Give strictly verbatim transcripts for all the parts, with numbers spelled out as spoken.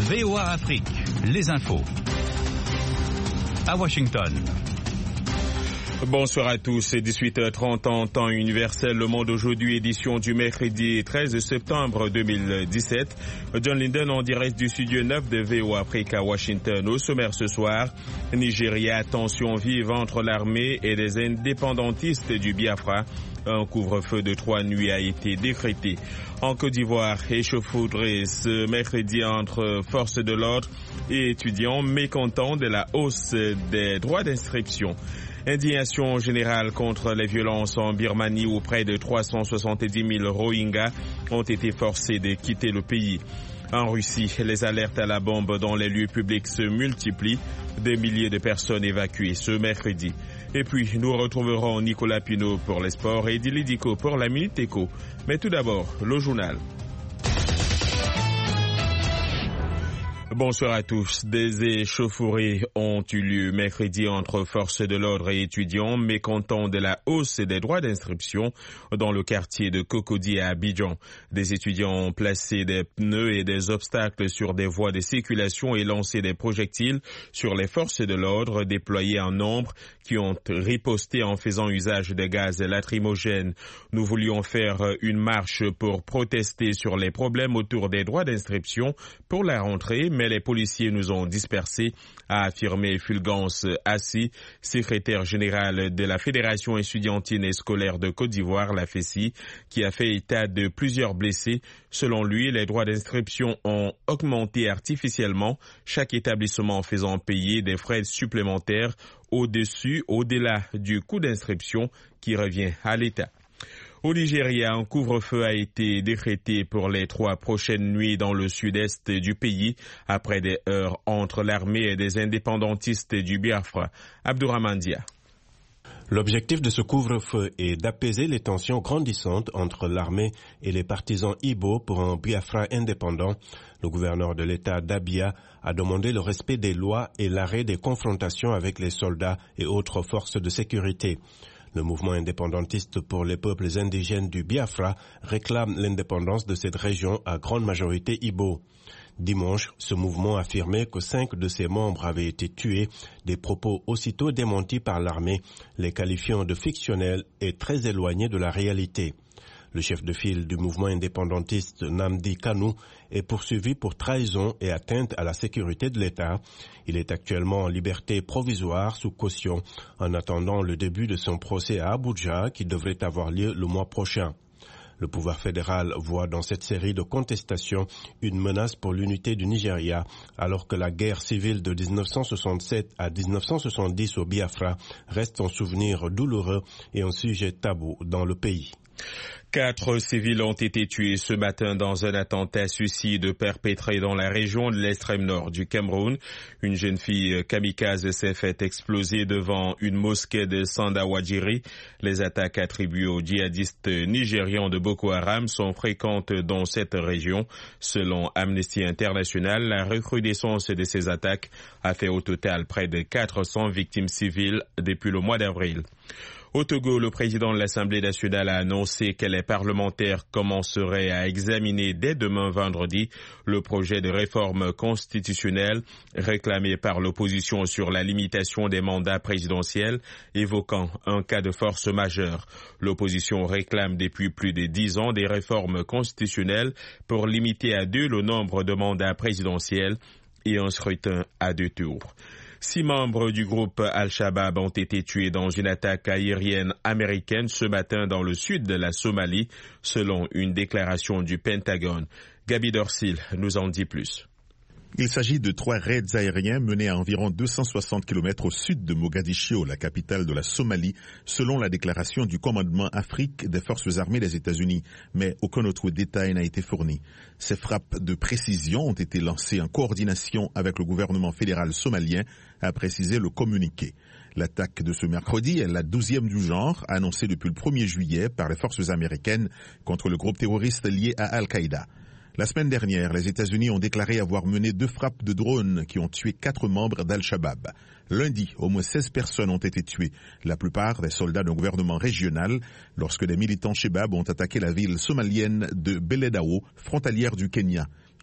V O A Afrique, les infos. À Washington. Bonsoir à tous, c'est dix-huit heures trente en temps universel. Le Monde aujourd'hui, édition du mercredi treize septembre deux mille dix-sept. John Linden en direct du studio neuf de V O A Afrique à Washington. Au sommaire ce soir, Nigeria, tension vive entre l'armée et les indépendantistes du Biafra. Un couvre-feu de trois nuits a été décrété. En Côte d'Ivoire, échauffourée ce mercredi entre forces de l'ordre et étudiants mécontents de la hausse des droits d'inscription. Indignation générale contre les violences en Birmanie où près de trois cent soixante-dix mille Rohingyas ont été forcés de quitter le pays. En Russie, les alertes à la bombe dans les lieux publics se multiplient. Des milliers de personnes évacuées ce mercredi. Et puis, nous retrouverons Nicolas Pinault pour les sports et Dili Diko pour la Minute Éco. Mais tout d'abord, le journal. Bonsoir à tous. Des échauffourées ont eu lieu mercredi entre forces de l'ordre et étudiants mécontents de la hausse des droits d'inscription dans le quartier de Cocody à Abidjan. Des étudiants ont placé des pneus et des obstacles sur des voies de circulation et lancé des projectiles sur les forces de l'ordre déployées en nombre qui ont riposté en faisant usage de gaz lacrymogènes. Nous voulions faire une marche pour protester sur les problèmes autour des droits d'inscription pour la rentrée, mais les policiers nous ont dispersés, a affirmé Fulgence Assi, secrétaire général de la Fédération estudiantine et scolaire de Côte d'Ivoire, la F E S I, qui a fait état de plusieurs blessés. Selon lui, les droits d'inscription ont augmenté artificiellement, chaque établissement faisant payer des frais supplémentaires au-dessus, au-delà du coût d'inscription qui revient à l'État. Au Nigeria, un couvre-feu a été décrété pour les trois prochaines nuits dans le sud-est du pays, après des heurts entre l'armée et des indépendantistes du Biafra. Abdourahmane Dia. L'objectif de ce couvre-feu est d'apaiser les tensions grandissantes entre l'armée et les partisans Igbo pour un Biafra indépendant. Le gouverneur de l'État d'Abia a demandé le respect des lois et l'arrêt des confrontations avec les soldats et autres forces de sécurité. Le mouvement indépendantiste pour les peuples indigènes du Biafra réclame l'indépendance de cette région à grande majorité Igbo. Dimanche, ce mouvement affirmait que cinq de ses membres avaient été tués, des propos aussitôt démentis par l'armée, les qualifiant de fictionnels et très éloignés de la réalité. Le chef de file du mouvement indépendantiste Nnamdi Kanu est poursuivi pour trahison et atteinte à la sécurité de l'État. Il est actuellement en liberté provisoire sous caution en attendant le début de son procès à Abuja qui devrait avoir lieu le mois prochain. Le pouvoir fédéral voit dans cette série de contestations une menace pour l'unité du Nigeria, alors que la guerre civile de dix-neuf cent soixante-sept à dix-neuf cent soixante-dix au Biafra reste un souvenir douloureux et un sujet tabou dans le pays. Quatre civils ont été tués ce matin dans un attentat suicide perpétré dans la région de l'extrême nord du Cameroun. Une jeune fille kamikaze s'est fait exploser devant une mosquée de Sanda-Wadjiri. Les attaques attribuées aux djihadistes nigérians de Boko Haram sont fréquentes dans cette région. Selon Amnesty International, la recrudescence de ces attaques a fait au total près de quatre cents victimes civiles depuis le mois d'avril. Au Togo, le président de l'Assemblée nationale a annoncé que les parlementaires commenceraient à examiner dès demain vendredi le projet de réforme constitutionnelle réclamé par l'opposition sur la limitation des mandats présidentiels, évoquant un cas de force majeure. L'opposition réclame depuis plus de dix ans des réformes constitutionnelles pour limiter à deux le nombre de mandats présidentiels et un scrutin à deux tours. Six membres du groupe Al-Shabaab ont été tués dans une attaque aérienne américaine ce matin dans le sud de la Somalie, selon une déclaration du Pentagone. Gabi Dorsil nous en dit plus. Il s'agit de trois raids aériens menés à environ deux cent soixante kilomètres au sud de Mogadiscio, la capitale de la Somalie, selon la déclaration du commandement Afrique des forces armées des États-Unis. Mais aucun autre détail n'a été fourni. Ces frappes de précision ont été lancées en coordination avec le gouvernement fédéral somalien, a précisé le communiqué. L'attaque de ce mercredi est la douzième du genre, annoncée depuis le premier juillet par les forces américaines contre le groupe terroriste lié à Al-Qaïda. La semaine dernière, les États-Unis ont déclaré avoir mené deux frappes de drones qui ont tué quatre membres d'Al-Shabaab. Lundi, au moins seize personnes ont été tuées, la plupart des soldats d'un gouvernement régional, lorsque des militants Shebab ont attaqué la ville somalienne de Beledao, frontalière du Kenya.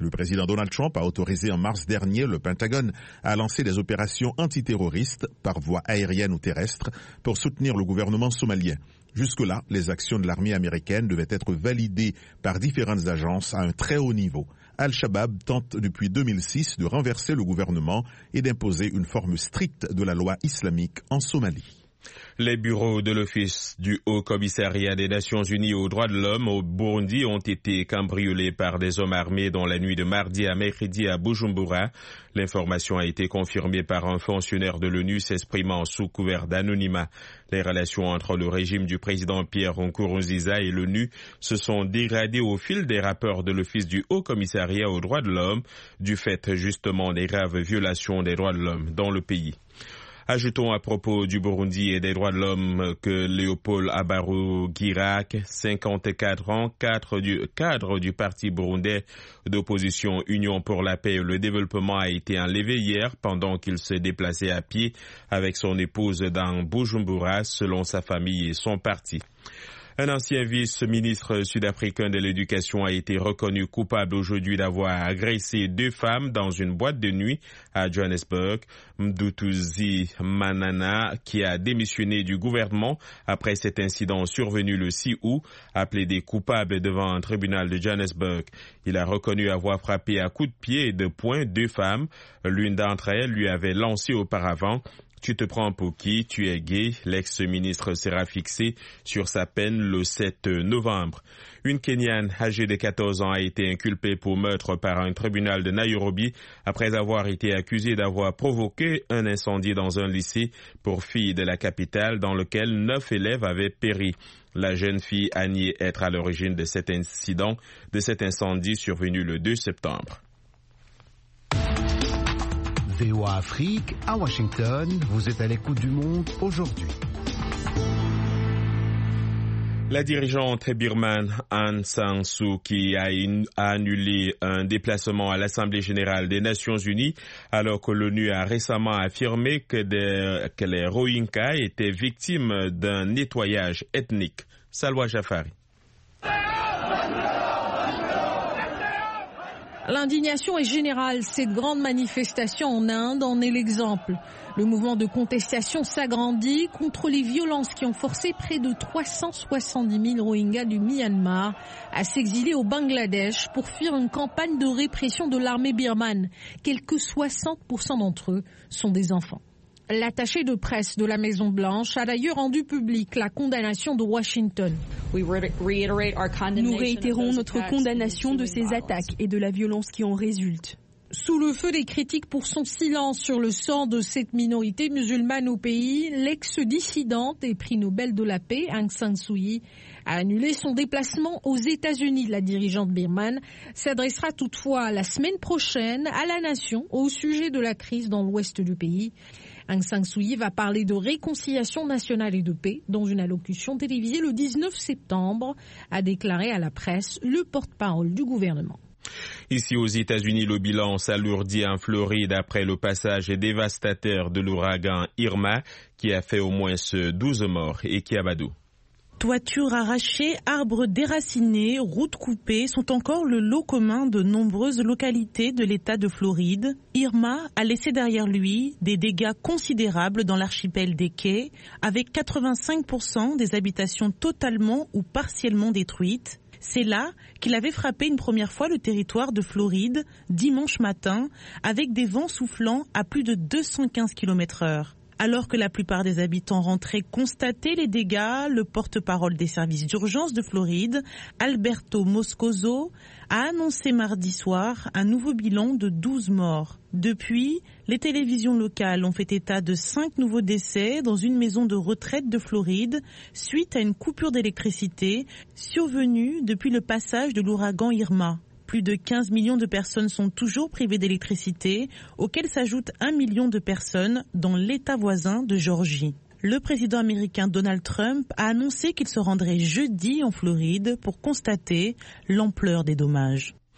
Le président Donald Trump a autorisé en mars dernier le Pentagone à lancer des opérations antiterroristes par voie aérienne ou terrestre pour soutenir le gouvernement somalien. Jusque-là, les actions de l'armée américaine devaient être validées par différentes agences à un très haut niveau. Al-Shabaab tente depuis deux mille six de renverser le gouvernement et d'imposer une forme stricte de la loi islamique en Somalie. Les bureaux de l'Office du Haut Commissariat des Nations Unies aux droits de l'homme au Burundi ont été cambriolés par des hommes armés dans la nuit de mardi à mercredi à Bujumbura. L'information a été confirmée par un fonctionnaire de l'ONU s'exprimant sous couvert d'anonymat. Les relations entre le régime du président Pierre Nkurunziza et l'ONU se sont dégradées au fil des rapports de l'Office du Haut Commissariat aux droits de l'homme, du fait justement des graves violations des droits de l'homme dans le pays. Ajoutons à propos du Burundi et des droits de l'homme que Léopold Abarou-Guirac, cinquante-quatre ans, cadre du, cadre du parti burundais d'opposition Union pour la paix et le développement, a été enlevé hier pendant qu'il se déplaçait à pied avec son épouse dans Bujumbura, selon sa famille et son parti. Un ancien vice-ministre sud-africain de l'éducation a été reconnu coupable aujourd'hui d'avoir agressé deux femmes dans une boîte de nuit à Johannesburg. Mdutuzi Manana, qui a démissionné du gouvernement après cet incident survenu le six août, a plaidé coupable devant un tribunal de Johannesburg. Il a reconnu avoir frappé à coups de pied et de poing deux femmes. L'une d'entre elles lui avait lancé auparavant: tu te prends pour qui? Tu es gay. L'ex-ministre sera fixé sur sa peine le sept novembre. Une Kenyane âgée de quatorze ans a été inculpée pour meurtre par un tribunal de Nairobi après avoir été accusée d'avoir provoqué un incendie dans un lycée pour filles de la capitale dans lequel neuf élèves avaient péri. La jeune fille a nié être à l'origine de cet incident, de cet incendie survenu le deux septembre. V O A Afrique, à Washington, vous êtes à l'écoute du monde aujourd'hui. La dirigeante birmane Aung San Suu Kyi a, in, a annulé un déplacement à l'Assemblée générale des Nations Unies alors que l'ONU a récemment affirmé que, des, que les Rohingyas étaient victimes d'un nettoyage ethnique. Salwa Jafari. L'indignation est générale. Cette grande manifestation en Inde en est l'exemple. Le mouvement de contestation s'agrandit contre les violences qui ont forcé près de trois cent soixante-dix mille Rohingyas du Myanmar à s'exiler au Bangladesh pour fuir une campagne de répression de l'armée birmane. Quelque soixante pour cent d'entre eux sont des enfants. L'attaché de presse de la Maison-Blanche a d'ailleurs rendu publique la condamnation de Washington. Nous réitérons notre condamnation de ces attaques et de la violence qui en résulte. Sous le feu des critiques pour son silence sur le sort de cette minorité musulmane au pays, l'ex-dissidente et prix Nobel de la paix, Aung San Suu Kyi, a annulé son déplacement aux États-Unis. La dirigeante birmane s'adressera toutefois la semaine prochaine à la nation au sujet de la crise dans l'ouest du pays. Aung San Suu Kyi va parler de réconciliation nationale et de paix dans une allocution télévisée le dix-neuf septembre, a déclaré à la presse le porte-parole du gouvernement. Ici aux États-Unis, le bilan s'alourdit en Floride après le passage dévastateur de l'ouragan Irma qui a fait au moins douze morts. Et Kiabadou. Toitures arrachées, arbres déracinés, routes coupées sont encore le lot commun de nombreuses localités de l'État de Floride. Irma a laissé derrière lui des dégâts considérables dans l'archipel des Cays, avec quatre-vingt-cinq pour cent des habitations totalement ou partiellement détruites. C'est là qu'il avait frappé une première fois le territoire de Floride dimanche matin avec des vents soufflant à plus de deux cent quinze kilomètres heure. Alors que la plupart des habitants rentraient constater les dégâts, le porte-parole des services d'urgence de Floride, Alberto Moscoso, a annoncé mardi soir un nouveau bilan de douze morts. Depuis, les télévisions locales ont fait état de cinq nouveaux décès dans une maison de retraite de Floride suite à une coupure d'électricité survenue depuis le passage de l'ouragan Irma. Plus de quinze millions de personnes sont toujours privées d'électricité, auxquelles s'ajoute un million de personnes dans l'État voisin de Géorgie. Le président américain Donald Trump a annoncé qu'il se rendrait jeudi en Floride pour constater l'ampleur des dommages.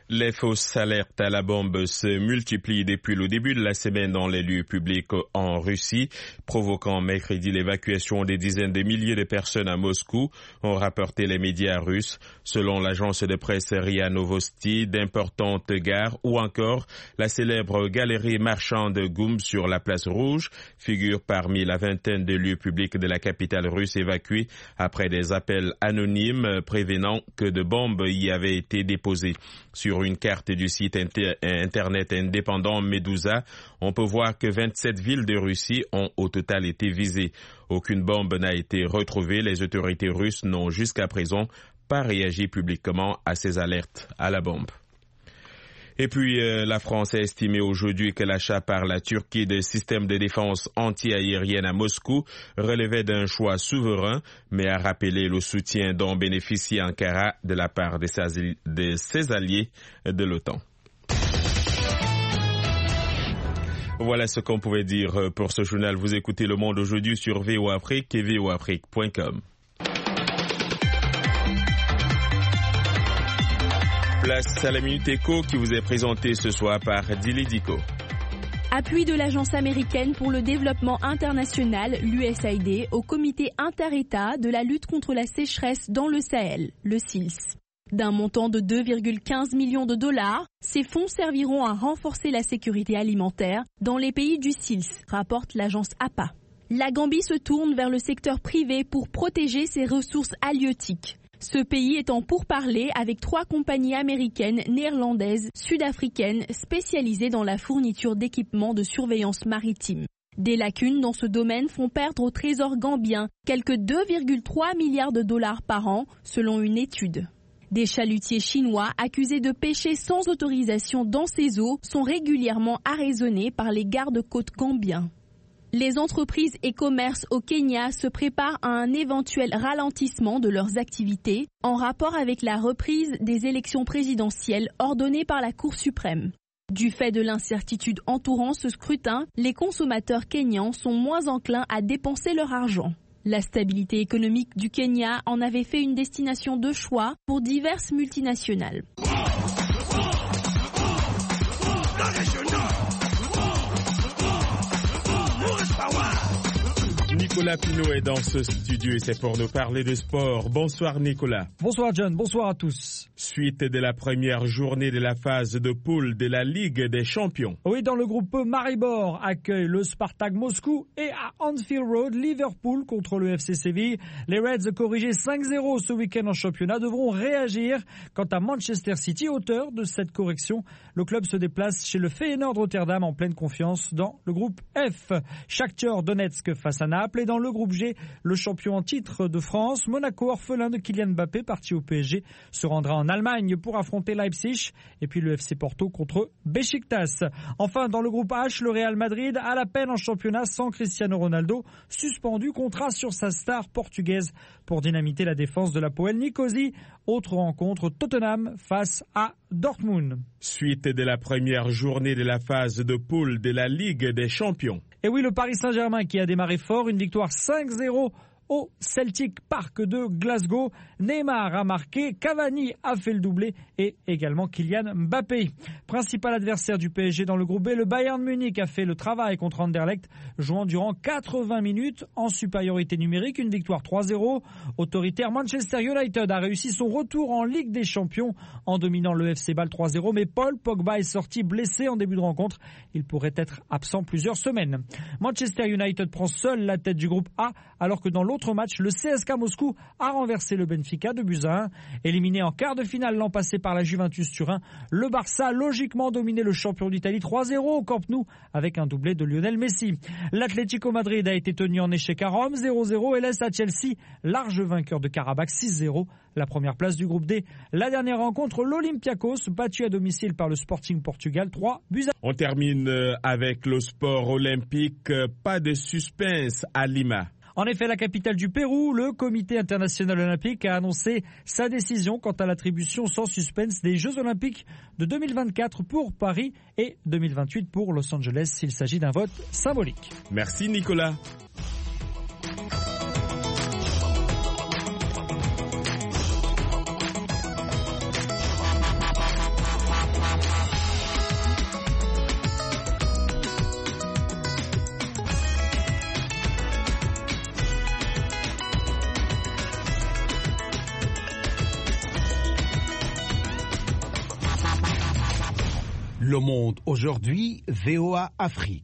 Les fausses alertes à la bombe se multiplient depuis le début de la semaine dans les lieux publics en Russie, provoquant mercredi l'évacuation des dizaines de milliers de personnes à Moscou, ont rapporté les médias russes. Selon l'agence de presse R I A Novosti, d'importantes gares ou encore la célèbre galerie marchande Goum sur la place Rouge figurent parmi la vingtaine de lieux publics de la capitale russe évacués après des appels anonymes prévenant que de bombes y avaient été déposées. Sur une carte du site inter- internet indépendant Medusa, on peut voir que vingt-sept villes de Russie ont au total été visées. Aucune bombe n'a été retrouvée. Les autorités russes n'ont jusqu'à présent pas réagi publiquement à ces alertes à la bombe. Et puis, euh, la France a estimé aujourd'hui que l'achat par la Turquie de systèmes de défense anti-aérienne à Moscou relevait d'un choix souverain, mais a rappelé le soutien dont bénéficie Ankara de la part de ses, de ses alliés de l'OTAN. Voilà ce qu'on pouvait dire pour ce journal. Vous écoutez Le Monde aujourd'hui sur V O Afrique et v o afrique point com. Place à la Minute Éco qui vous est présentée ce soir par Dili Diko. Appui de l'Agence américaine pour le développement international, l'U S A I D, au comité inter-État de la lutte contre la sécheresse dans le Sahel, le S I L S. D'un montant de deux virgule quinze millions de dollars, ces fonds serviront à renforcer la sécurité alimentaire dans les pays du S I L S, rapporte l'agence A P A. La Gambie se tourne vers le secteur privé pour protéger ses ressources halieutiques. Ce pays est en pourparlers avec trois compagnies américaines, néerlandaises, sud-africaines spécialisées dans la fourniture d'équipements de surveillance maritime. Des lacunes dans ce domaine font perdre au trésor gambien quelque deux virgule trois milliards de dollars par an, selon une étude. Des chalutiers chinois accusés de pêcher sans autorisation dans ces eaux sont régulièrement arraisonnés par les gardes-côtes gambiens. Les entreprises et commerces au Kenya se préparent à un éventuel ralentissement de leurs activités en rapport avec la reprise des élections présidentielles ordonnées par la Cour suprême. Du fait de l'incertitude entourant ce scrutin, les consommateurs kenyans sont moins enclins à dépenser leur argent. La stabilité économique du Kenya en avait fait une destination de choix pour diverses multinationales. Nicolas Pinault est dans ce studio et c'est pour nous parler de sport. Bonsoir Nicolas. Bonsoir John, bonsoir à tous. Suite de la première journée de la phase de poule de la Ligue des Champions. Oui, dans le groupe E, Maribor accueille le Spartak Moscou et à Anfield Road, Liverpool contre le F C Séville. Les Reds, corrigés cinq zéro ce week-end en championnat, devront réagir. Quant à Manchester City, auteur de cette correction, le club se déplace chez le Feyenoord Rotterdam en pleine confiance dans le groupe F. Shakhtar Donetsk face à Naples. Et dans le groupe G, le champion en titre de France, Monaco, orphelin de Kylian Mbappé, parti au P S G, se rendra en Allemagne pour affronter Leipzig. Et puis le F C Porto contre Beşiktaş. Enfin, dans le groupe H, le Real Madrid à la peine en championnat sans Cristiano Ronaldo, suspendu, contrat sur sa star portugaise pour dynamiter la défense de la Poel Nicosie. Autre rencontre, Tottenham face à Dortmund. Suite de la première journée de la phase de poule de la Ligue des Champions. Et oui, le Paris Saint-Germain qui a démarré fort, une victoire cinq zéro au Celtic Park de Glasgow. Neymar a marqué, Cavani a fait le doublé et également Kylian Mbappé. Principal adversaire du P S G dans le groupe B, le Bayern Munich a fait le travail contre Anderlecht, jouant durant quatre-vingts minutes en supériorité numérique, une victoire trois zéro. Autoritaire, Manchester United a réussi son retour en Ligue des Champions en dominant le F C Bâle trois zéro, mais Paul Pogba est sorti blessé en début de rencontre. Il pourrait être absent plusieurs semaines. Manchester United prend seul la tête du groupe A, alors que dans l'autre match, le C S K Moscou a renversé le Benfica de buts à un. Éliminé en quart de finale l'an passé par la Juventus Turin, le Barça a logiquement dominé le champion d'Italie trois zéro au Camp Nou avec un doublé de Lionel Messi. L'Atlético Madrid a été tenu en échec à Rome zéro zéro et laisse à Chelsea, large vainqueur de Karabakh six zéro, la première place du groupe D. La dernière rencontre, l'Olympiakos, battu à domicile par le Sporting Portugal trois buts à... On termine avec le sport olympique. Pas de suspense à Lima. En effet, la capitale du Pérou, le Comité international olympique a annoncé sa décision quant à l'attribution sans suspense des Jeux olympiques de deux mille vingt-quatre pour Paris et deux mille vingt-huit pour Los Angeles. Il s'agit d'un vote symbolique. Merci Nicolas. Le Monde aujourd'hui, V O A Afrique.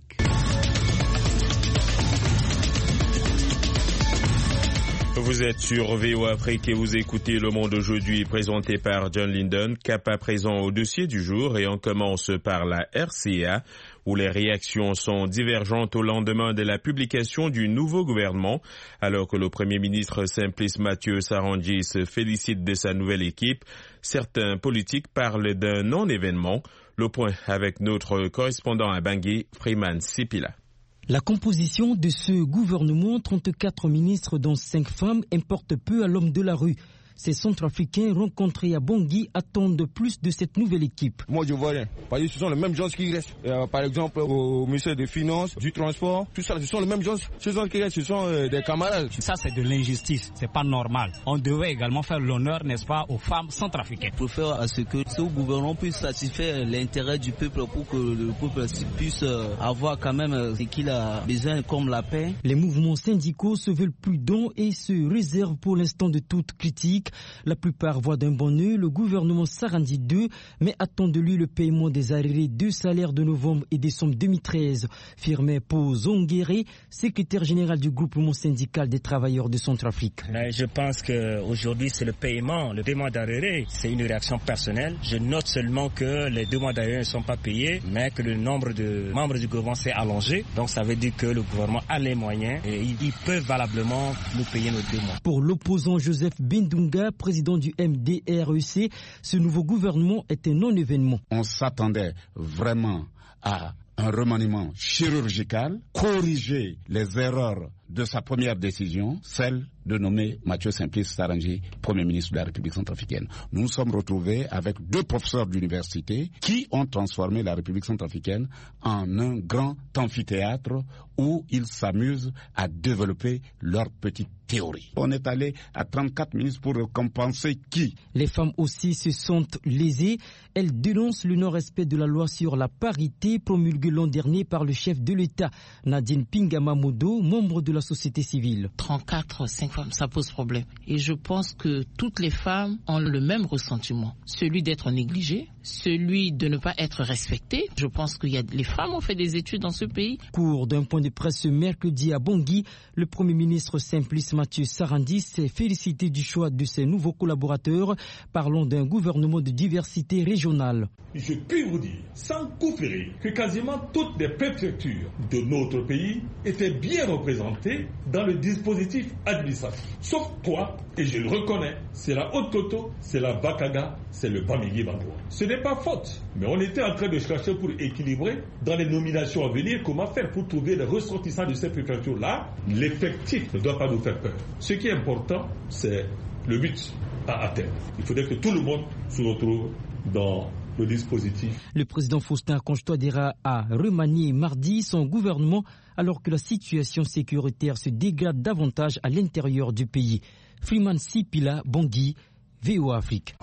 Vous êtes sur V O A Afrique et vous écoutez Le Monde aujourd'hui, présenté par John Linden. Cap à présent au dossier du jour et on commence par la R C A, où les réactions sont divergentes au lendemain de la publication du nouveau gouvernement, alors que le Premier ministre Simplice Mathieu Sarandji se félicite de sa nouvelle équipe. Certains politiques parlent d'un non-événement. Le point avec notre correspondant à Bangui, Freeman Sipila. La composition de ce gouvernement, trente-quatre ministres dont cinq femmes, importe peu à l'homme de la rue. Ces Centrafricains rencontrés à Bangui attendent plus de cette nouvelle équipe. Moi, je vois rien. Parce que ce sont les mêmes gens qui restent. Euh, par exemple, au ministère des Finances, du Transport, tout ça, ce sont les mêmes gens. Ces gens qui restent, ce sont euh, des camarades. Ça, c'est de l'injustice. C'est pas normal. On devait également faire l'honneur, n'est-ce pas, aux femmes centrafricaines. Pour faire à ce que ce gouvernement puisse satisfaire l'intérêt du peuple pour que le peuple puisse avoir quand même ce qu'il a besoin, comme la paix. Les mouvements syndicaux se veulent prudents et se réservent pour l'instant de toute critique. La plupart voient d'un bon œil le gouvernement Sarandji deux, mais attendent de lui le paiement des arriérés de salaires de novembre et décembre deux mille treize. Firmin Pozongere, secrétaire général du groupement syndical des travailleurs de Centrafrique. Mais je pense qu'aujourd'hui c'est le paiement, le paiement d'arriérés, c'est une réaction personnelle. Je note seulement que les deux mois d'arriérés ne sont pas payés, mais que le nombre de membres du gouvernement s'est allongé. Donc ça veut dire que le gouvernement a les moyens et ils peuvent valablement nous payer nos deux mois. Pour l'opposant Joseph Bindunga, président du M D R E C, ce nouveau gouvernement est un non-événement. On s'attendait vraiment à un remaniement chirurgical, corriger les erreurs de sa première décision, celle de nommer Mathieu Simplice Sarandji Premier ministre de la République centrafricaine. Nous nous sommes retrouvés avec deux professeurs d'université qui ont transformé la République centrafricaine en un grand amphithéâtre où ils s'amusent à développer leur petite théorie. On est allé à trente-quatre ministres pour récompenser qui? Les femmes aussi se sentent lésées. Elles dénoncent le non-respect de la loi sur la parité promulguée l'an dernier par le chef de l'État, Nadine Pingamamodo, membre de la société civile. trente-quatre, cinq femmes, ça pose problème. Et je pense que toutes les femmes ont le même ressentiment. Celui d'être négligées, celui de ne pas être respectées. Je pense que y a, les femmes ont fait des études dans ce pays. Cours d'un point de presse ce mercredi à Bangui, le Premier ministre Simplice Mathieu Sarandji s'est félicité du choix de ses nouveaux collaborateurs, parlant d'un gouvernement de diversité régionale. Je puis vous dire, sans coup férir, que quasiment toutes les préfectures de notre pays étaient bien représentées dans le dispositif administratif. Sauf toi, et je le reconnais, c'est la Haute-Toto, c'est la Bakaga, c'est le Bamigui-Bangoua. Ce n'est pas faute, mais on était en train de chercher pour équilibrer dans les nominations à venir comment faire pour trouver les ressortissants de ces préfectures-là. L'effectif ne doit pas nous faire peur. Ce qui est important, c'est le but à atteindre. Il faudrait que tout le monde se retrouve dans le dispositif. Le président Faustin Archange-Touadéra a remanié mardi son gouvernement alors que la situation sécuritaire se dégrade davantage à l'intérieur du pays. Freeman Sipila, Bangui, V O A Afrique.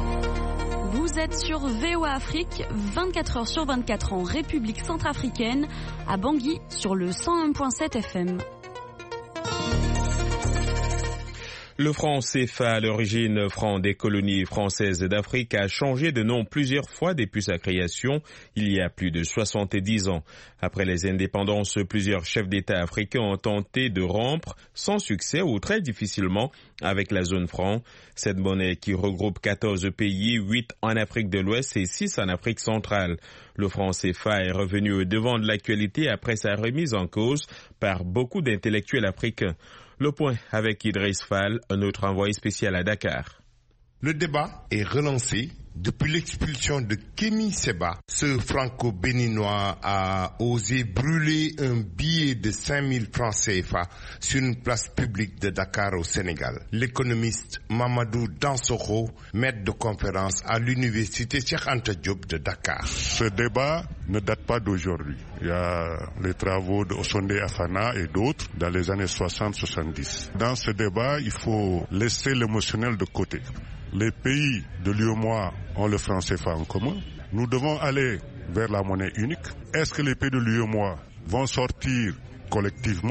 Vous êtes sur V O A Afrique, vingt-quatre heures sur vingt-quatre en République centrafricaine, à Bangui sur le cent un virgule sept F M. Le franc C F A, à l'origine franc des colonies françaises d'Afrique, a changé de nom plusieurs fois depuis sa création, il y a plus de soixante-dix ans. Après les indépendances, plusieurs chefs d'État africains ont tenté de rompre, sans succès ou très difficilement, avec la zone franc. Cette monnaie qui regroupe quatorze pays, huit en Afrique de l'Ouest et six en Afrique centrale. Le franc C F A est revenu au devant de l'actualité après sa remise en cause par beaucoup d'intellectuels africains. Le point avec Idriss Fall, un autre envoyé spécial à Dakar. Le débat est relancé depuis l'expulsion de Kémy Séba. Ce franco-béninois a osé brûler un billet de cinq mille francs C F A sur une place publique de Dakar au Sénégal. L'économiste Mamadou Dansokho, maître de conférence à l'université Cheikh Anta Diop de Dakar. Ce débat ne date pas d'aujourd'hui. Il y a les travaux de Osonde Afana et d'autres dans les années soixante soixante-dix. Dans ce débat, il faut laisser l'émotionnel de côté. Les pays de l'U E M O A ont le franc C F A en commun. Nous devons aller vers la monnaie unique. Est-ce que les pays de l'U E M O A vont sortir collectivement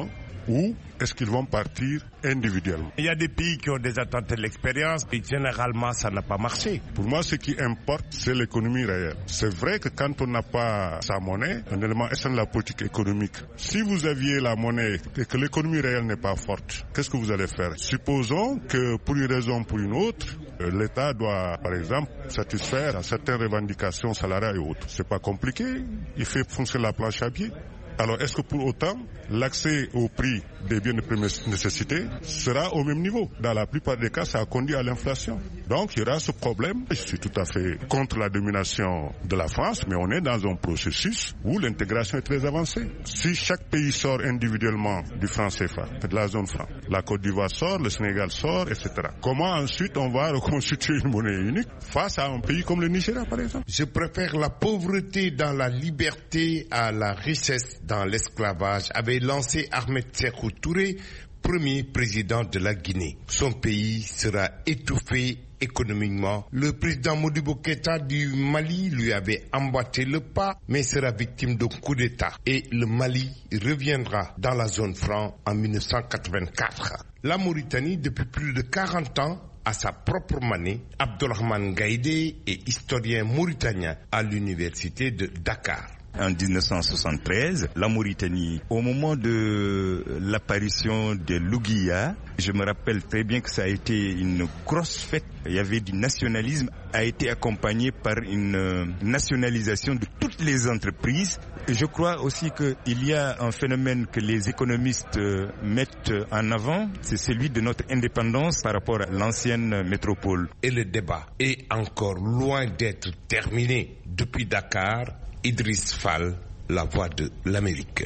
ou est-ce qu'ils vont partir individuellement? Il y a des pays qui ont déjà tenté l'expérience et généralement ça n'a pas marché. Pour moi, ce qui importe, c'est l'économie réelle. C'est vrai que quand on n'a pas sa monnaie, un élément essentiel de la politique économique, si vous aviez la monnaie et que l'économie réelle n'est pas forte, qu'est-ce que vous allez faire? Supposons que pour une raison ou pour une autre, l'État doit, par exemple, satisfaire à certaines revendications salariales et autres. C'est pas compliqué, il fait fonctionner la planche à billets. Alors, est-ce que pour autant, l'accès au prix des biens de première nécessité sera au même niveau? Dans la plupart des cas, ça a conduit à l'inflation. Donc, il y aura ce problème. Je suis tout à fait contre la domination de la France, mais on est dans un processus où l'intégration est très avancée. Si chaque pays sort individuellement du franc C F A, de la zone franc, la Côte d'Ivoire sort, le Sénégal sort, et cetera. Comment ensuite on va reconstituer une monnaie unique face à un pays comme le Nigeria, par exemple? Je préfère la pauvreté dans la liberté à la richesse dans l'esclavage, avait lancé Ahmed Sékou Touré, premier président de la Guinée. Son pays sera étouffé économiquement. Le président Modibo Keïta du Mali lui avait emboîté le pas, mais sera victime d'un coup d'État. Et le Mali reviendra dans la zone franc en mille neuf cent quatre-vingt-quatre. La Mauritanie, depuis plus de quarante ans, a sa propre monnaie. Abdourahmane Gaïdé est historien mauritanien à l'université de Dakar. En dix-neuf cent soixante-treize, la Mauritanie, au moment de l'apparition de l'Ouguiya, je me rappelle très bien que ça a été une grosse fête. Il y avait du nationalisme, a été accompagné par une nationalisation de toutes les entreprises. Et je crois aussi qu'il y a un phénomène que les économistes mettent en avant, c'est celui de notre indépendance par rapport à l'ancienne métropole. Et le débat est encore loin d'être terminé. Depuis Dakar, Idriss Fall, la voix de l'Amérique.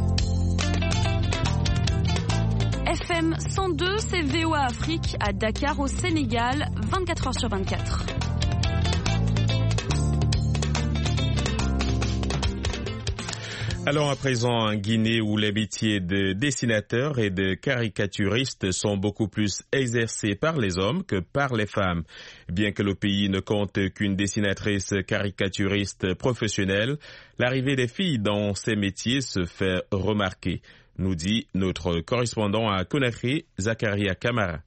F M cent deux, c'est V O A Afrique à Dakar au Sénégal, vingt-quatre heures sur vingt-quatre. Allons à présent en Guinée où les métiers de dessinateurs et de caricaturistes sont beaucoup plus exercés par les hommes que par les femmes. Bien que le pays ne compte qu'une dessinatrice caricaturiste professionnelle, l'arrivée des filles dans ces métiers se fait remarquer, nous dit notre correspondant à Conakry, Zakaria Kamara.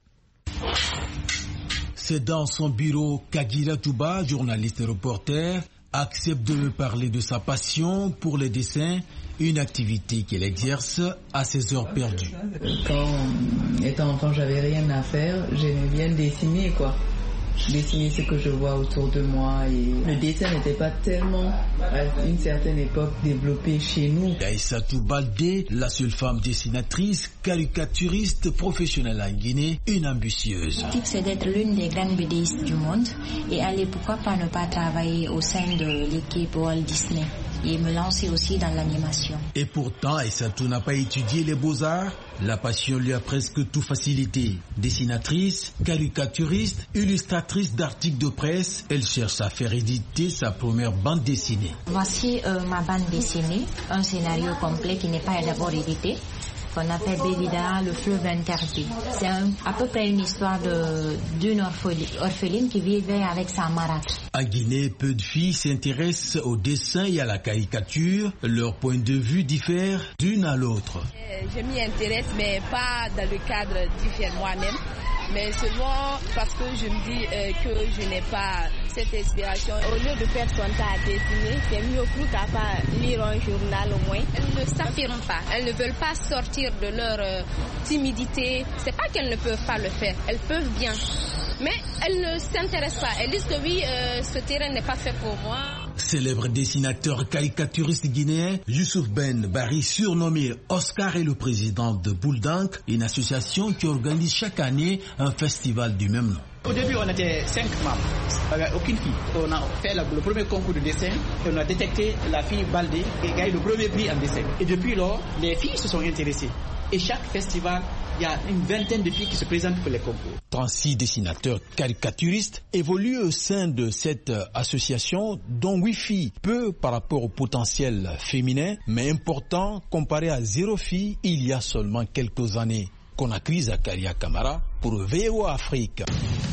C'est dans son bureau qu'Agira Touba, journaliste et reporter, accepte de me parler de sa passion pour les dessins, une activité qu'il exerce à ses heures perdues. Quand, étant enfant, j'avais rien à faire, j'aimais bien dessiner, quoi. Dessiner ce que je vois autour de moi. Et le dessin n'était pas tellement, à une certaine époque, développé chez nous. Aïssatou Baldé, la seule femme dessinatrice, caricaturiste professionnelle en Guinée, une ambitieuse. L'objectif, c'est d'être l'une des grandes bédistes du monde et aller, pourquoi pas, ne pas travailler au sein de l'équipe Walt Disney et me lancer aussi dans l'animation. Et pourtant, Aïssatou n'a pas étudié les beaux-arts. La passion lui a presque tout facilité. Dessinatrice, caricaturiste, illustratrice d'articles de presse, elle cherche à faire éditer sa première bande dessinée. Voici euh, ma bande dessinée, un scénario complet qui n'est pas d'abord édité, qu'on appelle Bélida, le fleuve interdit. C'est un, à peu près une histoire de, d'une orpheline qui vivait avec sa marâtre. En Guinée, peu de filles s'intéressent au dessin et à la caricature. Leur point de vue diffère d'une à l'autre. Euh, je m'y intéresse, mais pas dans le cadre différent moi-même. Mais souvent parce que je me dis euh, que je n'ai pas cette inspiration. Au lieu de faire son temps à dessiner, c'est mieux plus qu'à pas lire un journal au moins. Elles ne s'affirment pas, elles ne veulent pas sortir de leur euh, timidité. C'est pas qu'elles ne peuvent pas le faire, elles peuvent bien. Mais elles ne s'intéressent pas. Elles disent que oui, euh, ce terrain n'est pas fait pour moi. Célèbre dessinateur caricaturiste guinéen, Youssouf Ben Bari, surnommé Oscar, est le président de Bouldank, une association qui organise chaque année un festival du même nom. Au début, on était cinq membres, il n'y avait aucune fille. On a fait le premier concours de dessin et on a détecté la fille Baldé qui a gagné le premier prix en dessin. Et depuis lors, les filles se sont intéressées. Et chaque festival, il y a une vingtaine de filles qui se présentent pour les concours. trente-six dessinateurs caricaturistes évoluent au sein de cette association, dont huit filles, peu par rapport au potentiel féminin, mais important comparé à zéro fille il y a seulement quelques années. Conakry, Zakaria Kamara pour V O A Afrique.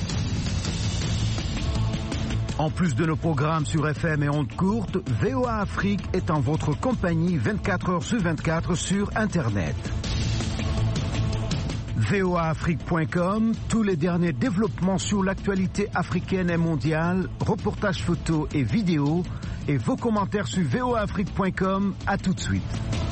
En plus de nos programmes sur F M et ondes courtes, V O A Afrique est en votre compagnie vingt-quatre heures sur vingt-quatre sur Internet. V O A Afrique point com, tous les derniers développements sur l'actualité africaine et mondiale, reportages photos et vidéos, et vos commentaires sur V O A Afrique point com. À tout de suite.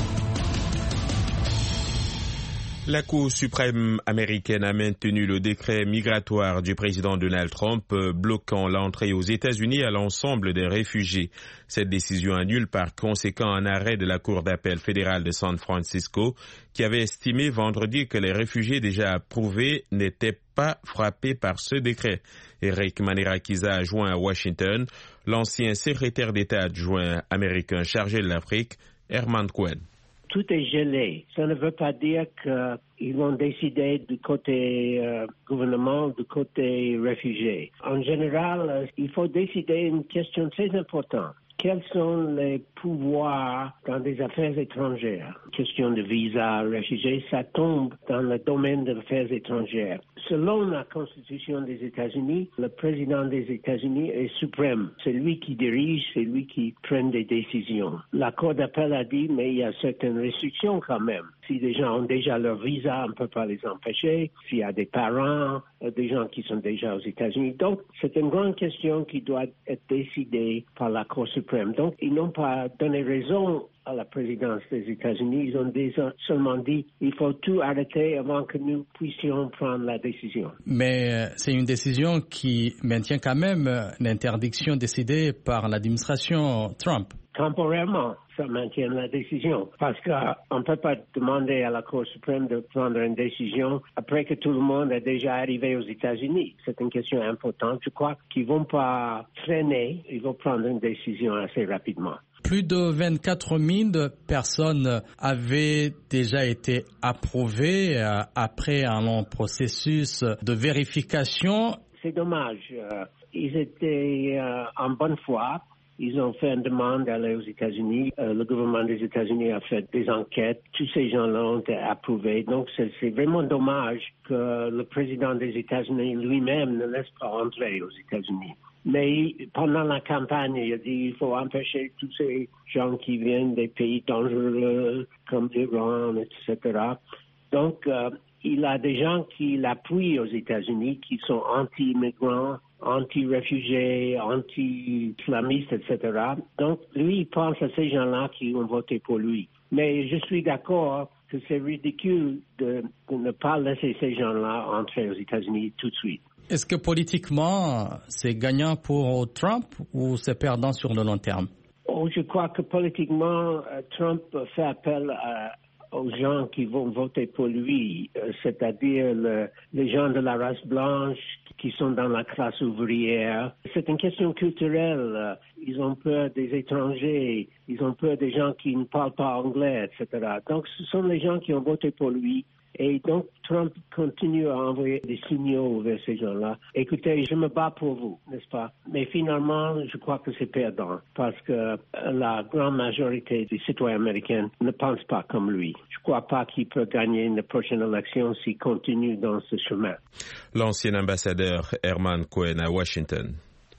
La Cour suprême américaine a maintenu le décret migratoire du président Donald Trump bloquant l'entrée aux États-Unis à l'ensemble des réfugiés. Cette décision annule par conséquent un arrêt de la Cour d'appel fédérale de San Francisco qui avait estimé vendredi que les réfugiés déjà approuvés n'étaient pas frappés par ce décret. Eric Manirakiza a joint à Washington l'ancien secrétaire d'État adjoint américain chargé de l'Afrique, Herman Cohen. Tout est gelé. Ça ne veut pas dire qu'ils vont décider du côté euh, gouvernement, du côté réfugiés. En général, euh, il faut décider une question très importante. Quels sont les pouvoirs dans des affaires étrangères? Question de visa, réfugiés, ça tombe dans le domaine des affaires étrangères. Selon la Constitution des États-Unis, le président des États-Unis est suprême. C'est lui qui dirige, c'est lui qui prend des décisions. La Cour d'appel a dit, mais il y a certaines restrictions quand même. Si des gens ont déjà leur visa, on ne peut pas les empêcher. S'il y a des parents, des gens qui sont déjà aux États-Unis. Donc, c'est une grande question qui doit être décidée par la Cour suprême. Donc, ils n'ont pas donné raison à la présidence des États-Unis. Ils ont déjà seulement dit il faut tout arrêter avant que nous puissions prendre la décision. Mais c'est une décision qui maintient quand même l'interdiction décidée par l'administration Trump. Temporairement, ça maintient la décision. Parce qu'on ne peut pas demander à la Cour suprême de prendre une décision après que tout le monde est déjà arrivé aux États-Unis. C'est une question importante. Je crois qu'ils ne vont pas freiner. Ils vont prendre une décision assez rapidement. Plus de vingt-quatre mille personnes avaient déjà été approuvées euh, après un long processus de vérification. C'est dommage. Euh, ils étaient euh, en bonne foi. Ils ont fait une demande d'aller aux États-Unis. Euh, le gouvernement des États-Unis a fait des enquêtes. Tous ces gens-là ont été approuvés. Donc, c'est, c'est vraiment dommage que le président des États-Unis lui-même ne laisse pas entrer aux États-Unis. Mais pendant la campagne, il a dit qu'il faut empêcher tous ces gens qui viennent des pays dangereux comme l'Iran, et cetera. Donc, euh, il a des gens qui l'appuient aux États-Unis, qui sont anti-immigrants, anti-réfugiés, anti-islamistes, et cetera. Donc, lui, il pense à ces gens-là qui ont voté pour lui. Mais je suis d'accord que c'est ridicule de, de ne pas laisser ces gens-là entrer aux États-Unis tout de suite. Est-ce que politiquement, c'est gagnant pour Trump ou c'est perdant sur le long terme? Oh, je crois que politiquement, Trump fait appel à, aux gens qui vont voter pour lui, c'est-à-dire le, les gens de la race blanche qui sont dans la classe ouvrière. C'est une question culturelle. Ils ont peur des étrangers, ils ont peur des gens qui ne parlent pas anglais, et cetera. Donc, ce sont les gens qui ont voté pour lui. Et donc, Trump continue à envoyer des signaux vers ces gens-là. Écoutez, je me bats pour vous, n'est-ce pas? Mais finalement, je crois que c'est perdant parce que la grande majorité des citoyens américains ne pensent pas comme lui. Je ne crois pas qu'il peut gagner une prochaine élection s'il continue dans ce chemin. L'ancien ambassadeur Herman Cohen à Washington.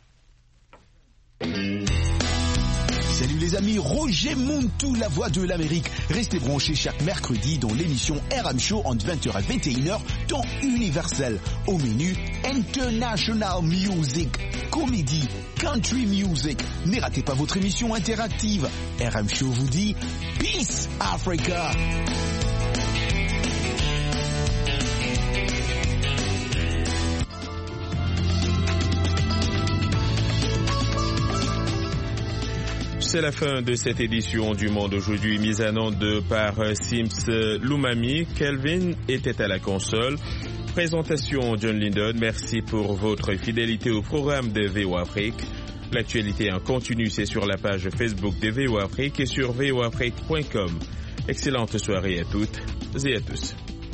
Salut les amis, Roger Montou, la voix de l'Amérique. Restez branchés chaque mercredi dans l'émission R M Show entre vingt heures et vingt et une heures, temps universel. Au menu, International Music, comédie, country music. Ne ratez pas votre émission interactive. R M Show vous dit Peace Africa. C'est la fin de cette édition du Monde aujourd'hui, mise en onde par Sims Lumami. Kelvin était à la console. Présentation John Lindon. Merci pour votre fidélité au programme de V O Afrique. L'actualité en continu, c'est sur la page Facebook de V O Afrique et sur v o afrique point com. Excellente soirée à toutes et à tous.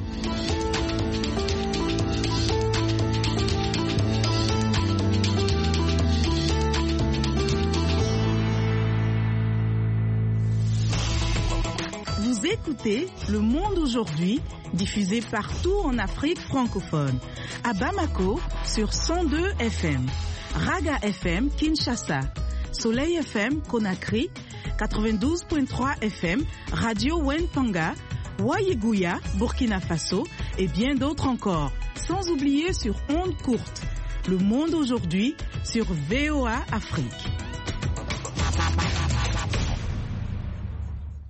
Écoutez Le Monde aujourd'hui, diffusé partout en Afrique francophone. À Bamako, sur cent deux F M. Raga F M, Kinshasa. Soleil F M, Conakry. quatre-vingt-douze virgule trois F M, Radio Wenpanga. Ouaïgouya, Burkina Faso et bien d'autres encore. Sans oublier sur ondes courtes. Le monde aujourd'hui sur V O A Afrique.